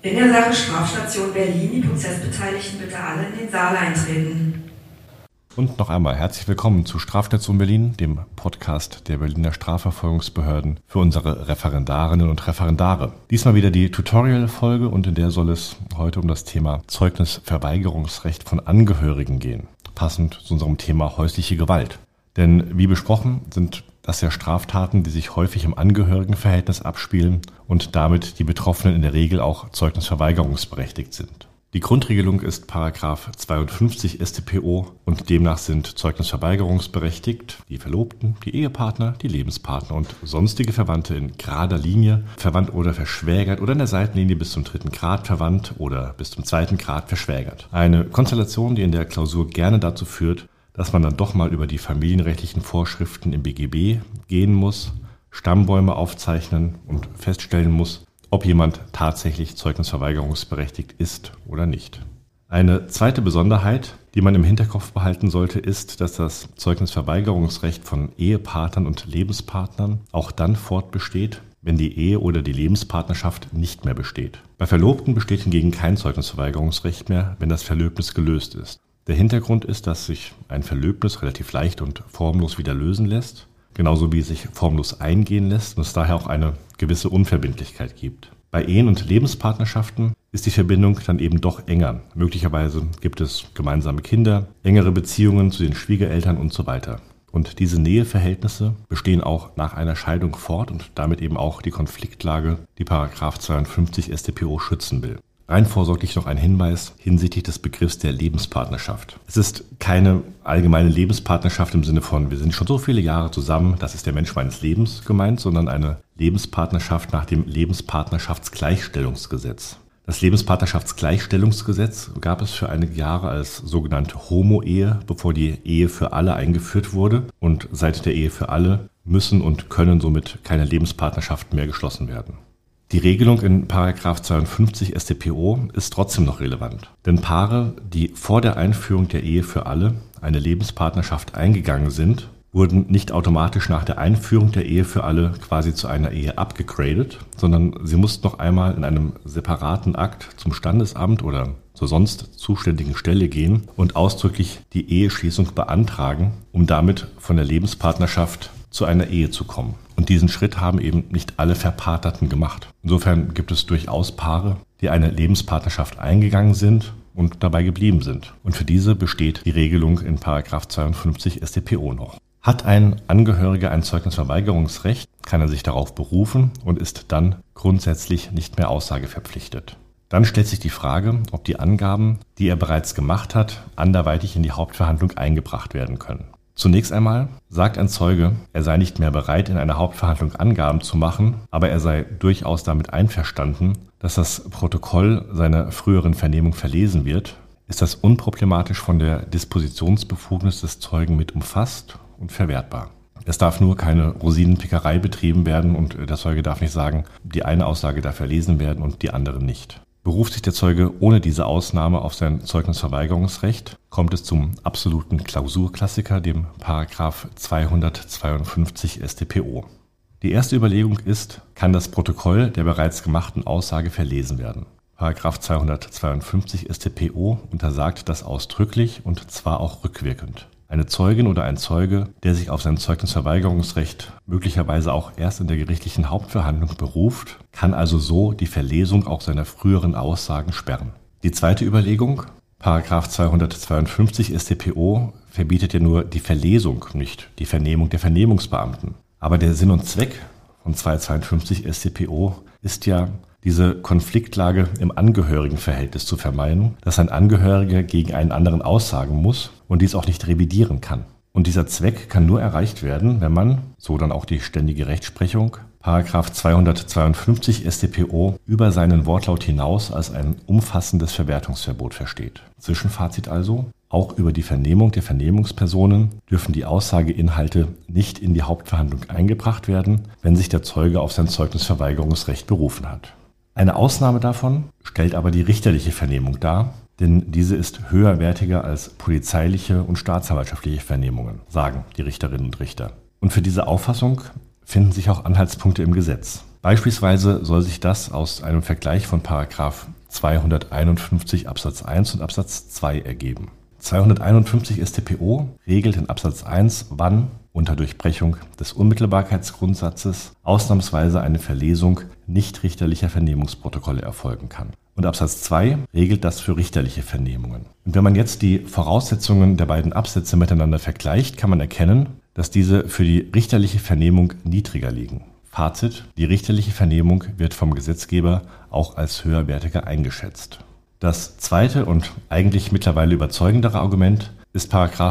In der Sache Strafstation Berlin, die Prozessbeteiligten bitte alle in den Saal eintreten. Und noch einmal herzlich willkommen zu Strafstation Berlin, dem Podcast der Berliner Strafverfolgungsbehörden für unsere Referendarinnen und Referendare. Diesmal wieder die Tutorial-Folge und in der soll es heute um das Thema Zeugnisverweigerungsrecht von Angehörigen gehen, passend zu unserem Thema häusliche Gewalt. Denn wie besprochen sind das ja Straftaten, die sich häufig im Angehörigenverhältnis abspielen und damit die Betroffenen in der Regel auch zeugnisverweigerungsberechtigt sind. Die Grundregelung ist § 52 StPO und demnach sind zeugnisverweigerungsberechtigt die Verlobten, die Ehepartner, die Lebenspartner und sonstige Verwandte in gerader Linie, verwandt oder verschwägert oder in der Seitenlinie bis zum 3. Grad verwandt oder bis zum 2. Grad verschwägert. Eine Konstellation, die in der Klausur gerne dazu führt, dass man dann doch mal über die familienrechtlichen Vorschriften im BGB gehen muss, Stammbäume aufzeichnen und feststellen muss, ob jemand tatsächlich zeugnisverweigerungsberechtigt ist oder nicht. Eine zweite Besonderheit, die man im Hinterkopf behalten sollte, ist, dass das Zeugnisverweigerungsrecht von Ehepartnern und Lebenspartnern auch dann fortbesteht, wenn die Ehe oder die Lebenspartnerschaft nicht mehr besteht. Bei Verlobten besteht hingegen kein Zeugnisverweigerungsrecht mehr, wenn das Verlöbnis gelöst ist. Der Hintergrund ist, dass sich ein Verlöbnis relativ leicht und formlos wieder lösen lässt, genauso wie es sich formlos eingehen lässt und es daher auch eine gewisse Unverbindlichkeit gibt. Bei Ehen und Lebenspartnerschaften ist die Verbindung dann eben doch enger. Möglicherweise gibt es gemeinsame Kinder, engere Beziehungen zu den Schwiegereltern und so weiter. Und diese Näheverhältnisse bestehen auch nach einer Scheidung fort und damit eben auch die Konfliktlage, die § 52 StPO schützen will. Rein vorsorglich noch ein Hinweis hinsichtlich des Begriffs der Lebenspartnerschaft. Es ist keine allgemeine Lebenspartnerschaft im Sinne von, wir sind schon so viele Jahre zusammen, das ist der Mensch meines Lebens gemeint, sondern eine Lebenspartnerschaft nach dem Lebenspartnerschaftsgleichstellungsgesetz. Das Lebenspartnerschaftsgleichstellungsgesetz gab es für einige Jahre als sogenannte Homo-Ehe, bevor die Ehe für alle eingeführt wurde. Und seit der Ehe für alle müssen und können somit keine Lebenspartnerschaften mehr geschlossen werden. Die Regelung in § 52 StPO ist trotzdem noch relevant. Denn Paare, die vor der Einführung der Ehe für alle eine Lebenspartnerschaft eingegangen sind, wurden nicht automatisch nach der Einführung der Ehe für alle quasi zu einer Ehe abgegradet, sondern sie mussten noch einmal in einem separaten Akt zum Standesamt oder zur sonst zuständigen Stelle gehen und ausdrücklich die Eheschließung beantragen, um damit von der Lebenspartnerschaft zu einer Ehe zu kommen. Und diesen Schritt haben eben nicht alle Verpartnerten gemacht. Insofern gibt es durchaus Paare, die eine Lebenspartnerschaft eingegangen sind und dabei geblieben sind. Und für diese besteht die Regelung in § 52 StPO noch. Hat ein Angehöriger ein Zeugnisverweigerungsrecht, kann er sich darauf berufen und ist dann grundsätzlich nicht mehr aussageverpflichtet. Dann stellt sich die Frage, ob die Angaben, die er bereits gemacht hat, anderweitig in die Hauptverhandlung eingebracht werden können. Zunächst einmal sagt ein Zeuge, er sei nicht mehr bereit, in einer Hauptverhandlung Angaben zu machen, aber er sei durchaus damit einverstanden, dass das Protokoll seiner früheren Vernehmung verlesen wird, ist das unproblematisch von der Dispositionsbefugnis des Zeugen mit umfasst und verwertbar. Es darf nur keine Rosinenpickerei betrieben werden und der Zeuge darf nicht sagen, die eine Aussage darf verlesen werden und die andere nicht. Beruft sich der Zeuge ohne diese Ausnahme auf sein Zeugnisverweigerungsrecht, kommt es zum absoluten Klausurklassiker, dem § 252 StPO. Die erste Überlegung ist, kann das Protokoll der bereits gemachten Aussage verlesen werden? § 252 StPO untersagt das ausdrücklich und zwar auch rückwirkend. Eine Zeugin oder ein Zeuge, der sich auf sein Zeugnisverweigerungsrecht möglicherweise auch erst in der gerichtlichen Hauptverhandlung beruft, kann also so die Verlesung auch seiner früheren Aussagen sperren. Die zweite Überlegung, § 252 StPO verbietet ja nur die Verlesung, nicht die Vernehmung der Vernehmungsbeamten. Aber der Sinn und Zweck von 252 StPO ist ja, diese Konfliktlage im Angehörigenverhältnis zu vermeiden, dass ein Angehöriger gegen einen anderen aussagen muss und dies auch nicht revidieren kann. Und dieser Zweck kann nur erreicht werden, wenn man, so dann auch die ständige Rechtsprechung, § 252 StPO über seinen Wortlaut hinaus als ein umfassendes Verwertungsverbot versteht. Zwischenfazit also, auch über die Vernehmung der Vernehmungspersonen dürfen die Aussageinhalte nicht in die Hauptverhandlung eingebracht werden, wenn sich der Zeuge auf sein Zeugnisverweigerungsrecht berufen hat. Eine Ausnahme davon stellt aber die richterliche Vernehmung dar, denn diese ist höherwertiger als polizeiliche und staatsanwaltschaftliche Vernehmungen, sagen die Richterinnen und Richter. Und für diese Auffassung finden sich auch Anhaltspunkte im Gesetz. Beispielsweise soll sich das aus einem Vergleich von § 251 Absatz 1 und Absatz 2 ergeben. 251 StPO regelt in Absatz 1, wann unter Durchbrechung des Unmittelbarkeitsgrundsatzes ausnahmsweise eine Verlesung nichtrichterlicher Vernehmungsprotokolle erfolgen kann. Und Absatz 2 regelt das für richterliche Vernehmungen. Und wenn man jetzt die Voraussetzungen der beiden Absätze miteinander vergleicht, kann man erkennen, dass diese für die richterliche Vernehmung niedriger liegen. Fazit: Die richterliche Vernehmung wird vom Gesetzgeber auch als höherwertiger eingeschätzt. Das zweite und eigentlich mittlerweile überzeugendere Argument ist §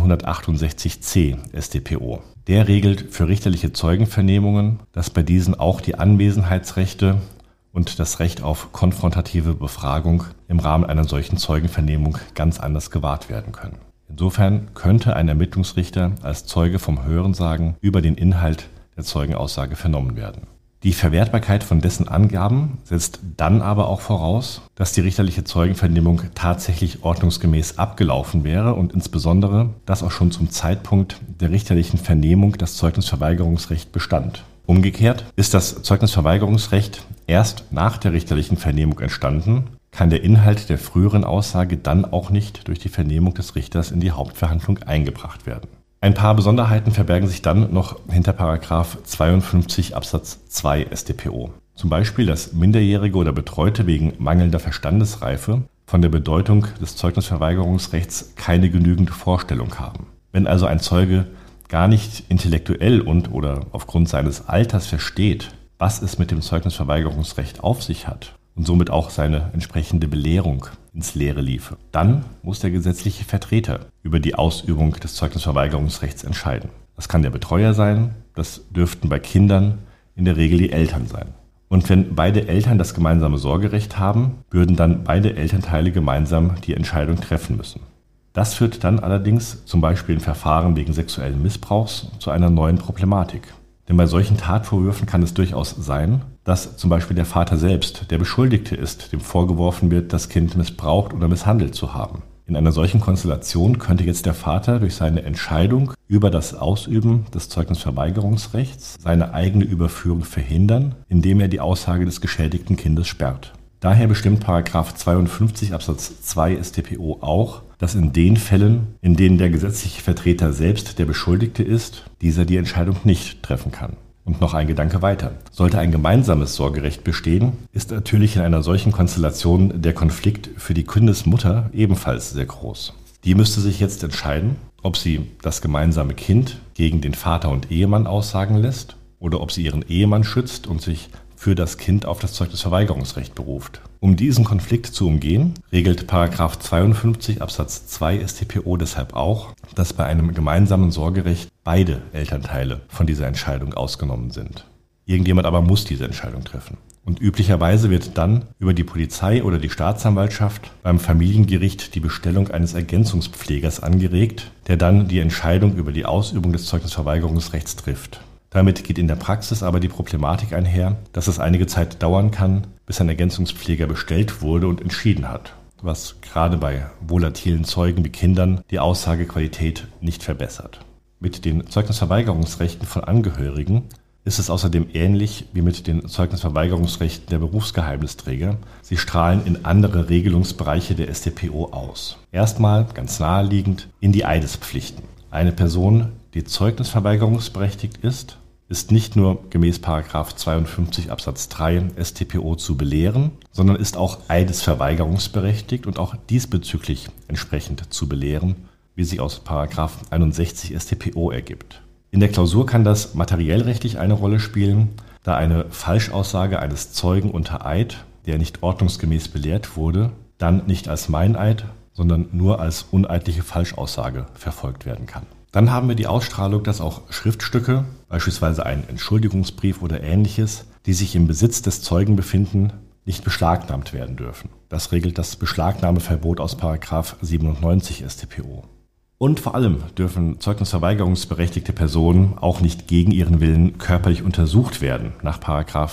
168c StPO. Der regelt für richterliche Zeugenvernehmungen, dass bei diesen auch die Anwesenheitsrechte und das Recht auf konfrontative Befragung im Rahmen einer solchen Zeugenvernehmung ganz anders gewahrt werden können. Insofern könnte ein Ermittlungsrichter als Zeuge vom Hörensagen über den Inhalt der Zeugenaussage vernommen werden. Die Verwertbarkeit von dessen Angaben setzt dann aber auch voraus, dass die richterliche Zeugenvernehmung tatsächlich ordnungsgemäß abgelaufen wäre und insbesondere, dass auch schon zum Zeitpunkt der richterlichen Vernehmung das Zeugnisverweigerungsrecht bestand. Umgekehrt ist das Zeugnisverweigerungsrecht erst nach der richterlichen Vernehmung entstanden, kann der Inhalt der früheren Aussage dann auch nicht durch die Vernehmung des Richters in die Hauptverhandlung eingebracht werden. Ein paar Besonderheiten verbergen sich dann noch hinter § 52 Absatz 2 StPO. Zum Beispiel, dass Minderjährige oder Betreute wegen mangelnder Verstandesreife von der Bedeutung des Zeugnisverweigerungsrechts keine genügende Vorstellung haben. Wenn also ein Zeuge gar nicht intellektuell oder aufgrund seines Alters versteht, was es mit dem Zeugnisverweigerungsrecht auf sich hat und somit auch seine entsprechende Belehrung ins Leere liefe, dann muss der gesetzliche Vertreter über die Ausübung des Zeugnisverweigerungsrechts entscheiden. Das kann der Betreuer sein, das dürften bei Kindern in der Regel die Eltern sein. Und wenn beide Eltern das gemeinsame Sorgerecht haben, würden dann beide Elternteile gemeinsam die Entscheidung treffen müssen. Das führt dann allerdings zum Beispiel in Verfahren wegen sexuellen Missbrauchs zu einer neuen Problematik. Denn bei solchen Tatvorwürfen kann es durchaus sein, dass zum Beispiel der Vater selbst der Beschuldigte ist, dem vorgeworfen wird, das Kind missbraucht oder misshandelt zu haben. In einer solchen Konstellation könnte jetzt der Vater durch seine Entscheidung über das Ausüben des Zeugnisverweigerungsrechts seine eigene Überführung verhindern, indem er die Aussage des geschädigten Kindes sperrt. Daher bestimmt § 52 Absatz 2 StPO auch, dass in den Fällen, in denen der gesetzliche Vertreter selbst der Beschuldigte ist, dieser die Entscheidung nicht treffen kann. Und noch ein Gedanke weiter. Sollte ein gemeinsames Sorgerecht bestehen, ist natürlich in einer solchen Konstellation der Konflikt für die Kindesmutter ebenfalls sehr groß. Die müsste sich jetzt entscheiden, ob sie das gemeinsame Kind gegen den Vater und Ehemann aussagen lässt oder ob sie ihren Ehemann schützt und sich für das Kind auf das Zeugnisverweigerungsrecht beruft. Um diesen Konflikt zu umgehen, regelt § 52 Absatz 2 StPO deshalb auch, dass bei einem gemeinsamen Sorgerecht beide Elternteile von dieser Entscheidung ausgenommen sind. Irgendjemand aber muss diese Entscheidung treffen. Und üblicherweise wird dann über die Polizei oder die Staatsanwaltschaft beim Familiengericht die Bestellung eines Ergänzungspflegers angeregt, der dann die Entscheidung über die Ausübung des Zeugnisverweigerungsrechts trifft. Damit geht in der Praxis aber die Problematik einher, dass es einige Zeit dauern kann, bis ein Ergänzungspfleger bestellt wurde und entschieden hat, was gerade bei volatilen Zeugen wie Kindern die Aussagequalität nicht verbessert. Mit den Zeugnisverweigerungsrechten von Angehörigen ist es außerdem ähnlich wie mit den Zeugnisverweigerungsrechten der Berufsgeheimnisträger. Sie strahlen in andere Regelungsbereiche der StPO aus. Erstmal, ganz naheliegend, in die Eidespflichten. Eine Person, die zeugnisverweigerungsberechtigt ist, ist nicht nur gemäß § 52 Absatz 3 StPO zu belehren, sondern ist auch eidesverweigerungsberechtigt und auch diesbezüglich entsprechend zu belehren, wie sich aus § 61 StPO ergibt. In der Klausur kann das materiellrechtlich eine Rolle spielen, da eine Falschaussage eines Zeugen unter Eid, der nicht ordnungsgemäß belehrt wurde, dann nicht als Meineid, sondern nur als uneidliche Falschaussage verfolgt werden kann. Dann haben wir die Ausstrahlung, dass auch Schriftstücke, beispielsweise ein Entschuldigungsbrief oder Ähnliches, die sich im Besitz des Zeugen befinden, nicht beschlagnahmt werden dürfen. Das regelt das Beschlagnahmeverbot aus § 97 StPO. Und vor allem dürfen zeugnisverweigerungsberechtigte Personen auch nicht gegen ihren Willen körperlich untersucht werden nach §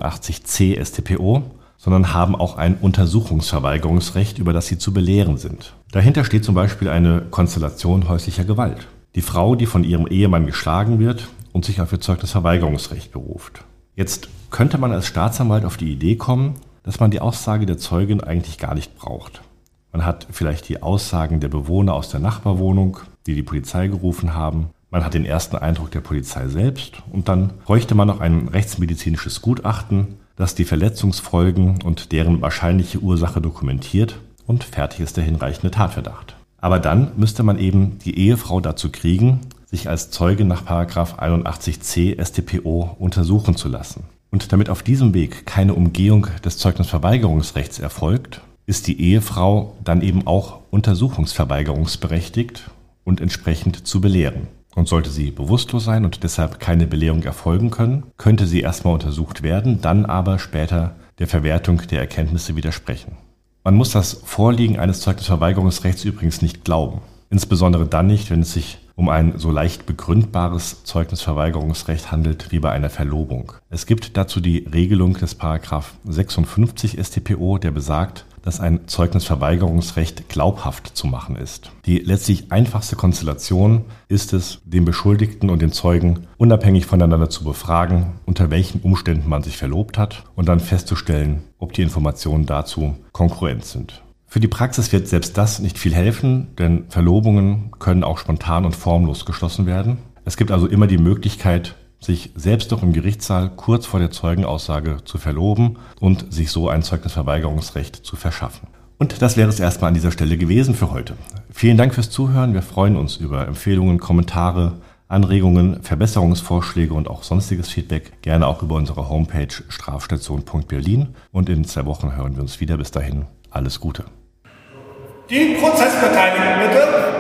81c StPO, sondern haben auch ein Untersuchungsverweigerungsrecht, über das sie zu belehren sind. Dahinter steht zum Beispiel eine Konstellation häuslicher Gewalt. Die Frau, die von ihrem Ehemann geschlagen wird und sich auf ihr Zeugnisverweigerungsrecht beruft. Jetzt könnte man als Staatsanwalt auf die Idee kommen, dass man die Aussage der Zeugin eigentlich gar nicht braucht. Man hat vielleicht die Aussagen der Bewohner aus der Nachbarwohnung, die Polizei gerufen haben. Man hat den ersten Eindruck der Polizei selbst und dann bräuchte man noch ein rechtsmedizinisches Gutachten, das die Verletzungsfolgen und deren wahrscheinliche Ursache dokumentiert, und fertig ist der hinreichende Tatverdacht. Aber dann müsste man eben die Ehefrau dazu kriegen, sich als Zeuge nach § 81c StPO untersuchen zu lassen. Und damit auf diesem Weg keine Umgehung des Zeugnisverweigerungsrechts erfolgt, ist die Ehefrau dann eben auch untersuchungsverweigerungsberechtigt und entsprechend zu belehren. Und sollte sie bewusstlos sein und deshalb keine Belehrung erfolgen können, könnte sie erstmal untersucht werden, dann aber später der Verwertung der Erkenntnisse widersprechen. Man muss das Vorliegen eines Zeugnisverweigerungsrechts übrigens nicht glauben. Insbesondere dann nicht, wenn es sich um ein so leicht begründbares Zeugnisverweigerungsrecht handelt wie bei einer Verlobung. Es gibt dazu die Regelung des § 56 StPO, der besagt, dass ein Zeugnisverweigerungsrecht glaubhaft zu machen ist. Die letztlich einfachste Konstellation ist es, den Beschuldigten und den Zeugen unabhängig voneinander zu befragen, unter welchen Umständen man sich verlobt hat und dann festzustellen, ob die Informationen dazu kongruent sind. Für die Praxis wird selbst das nicht viel helfen, denn Verlobungen können auch spontan und formlos geschlossen werden. Es gibt also immer die Möglichkeit, sich selbst doch im Gerichtssaal kurz vor der Zeugenaussage zu verloben und sich so ein Zeugnisverweigerungsrecht zu verschaffen. Und das wäre es erstmal an dieser Stelle gewesen für heute. Vielen Dank fürs Zuhören. Wir freuen uns über Empfehlungen, Kommentare, Anregungen, Verbesserungsvorschläge und auch sonstiges Feedback. Gerne auch über unsere Homepage strafstation.berlin. Und in 2 Wochen hören wir uns wieder. Bis dahin, alles Gute. Die Prozessbeteiligten bitte.